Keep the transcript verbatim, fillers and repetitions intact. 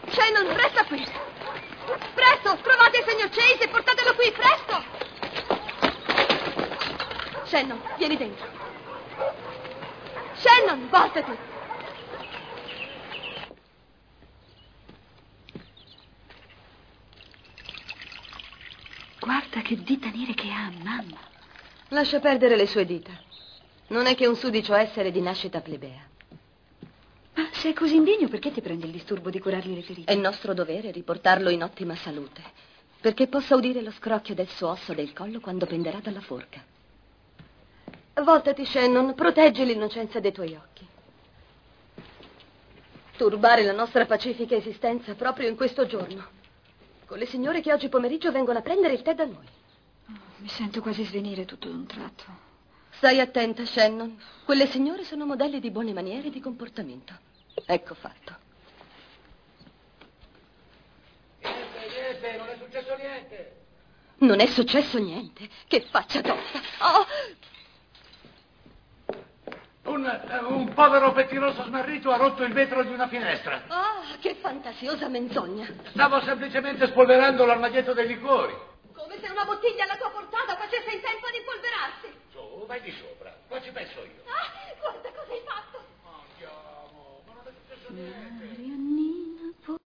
Shannon, resta qui. Presto, trovate il signor Chase e portatelo qui, presto. Shannon, vieni dentro. Shannon, voltati. Guarda che dita nere che ha, mamma. Lascia perdere le sue dita. Non è che un sudicio essere di nascita plebea. Ma se è così indegno, perché ti prendi il disturbo di curargli le ferite? È nostro dovere riportarlo in ottima salute, perché possa udire lo scrocchio del suo osso del collo quando penderà dalla forca. Voltati, Shannon, proteggi l'innocenza dei tuoi occhi. Turbare la nostra pacifica esistenza proprio in questo giorno, con le signore che oggi pomeriggio vengono a prendere il tè da noi. Oh, mi sento quasi svenire tutto d'un tratto. Stai attenta, Shannon. Quelle signore sono modelli di buone maniere e di comportamento. Ecco fatto. Niente, niente, non è successo niente. Non è successo niente. Che faccia tosta. Oh! Un, un povero pettirosso smarrito ha rotto il vetro di una finestra. Ah, che fantasiosa menzogna. Stavo semplicemente spolverando l'armadietto dei liquori. Come se una bottiglia alla tua portata facesse in tempo ad impolverarsi. Su, vai di sopra. Qua ci penso io. Ah, guarda cosa hai fatto. Andiamo, ma non è successo niente. Maria,